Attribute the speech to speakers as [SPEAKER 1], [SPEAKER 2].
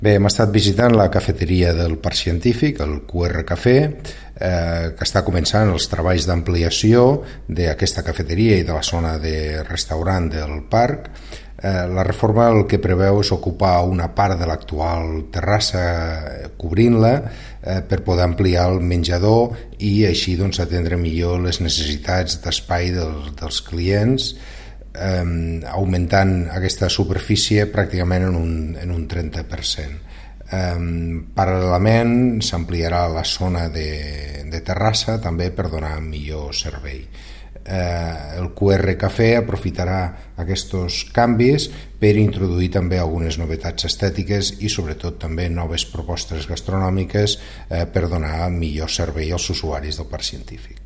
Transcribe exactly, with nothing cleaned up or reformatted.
[SPEAKER 1] Bé, hem estat visitant la cafeteria del Parc Científic, el Q R Cafè, eh, que està començant els treballs d'ampliació d'aquesta cafeteria i de la zona de restaurant del parc. Eh, la reforma el que preveu és ocupar una part de l'actual terrassa cobrint-la eh, per poder ampliar el menjador i així doncs, atendre millor les necessitats d'espai del, dels clients, eh, augmentant aquesta superfície pràcticament en un, en un trenta per cent. Eh, paral·lelament s'ampliarà la zona de, de terrassa també per donar millor servei. Eh, el Q R Cafè aprofitarà aquests canvis per introduir també algunes novetats estètiques i sobretot també noves propostes gastronòmiques eh, per donar millor servei als usuaris del Parc Científic.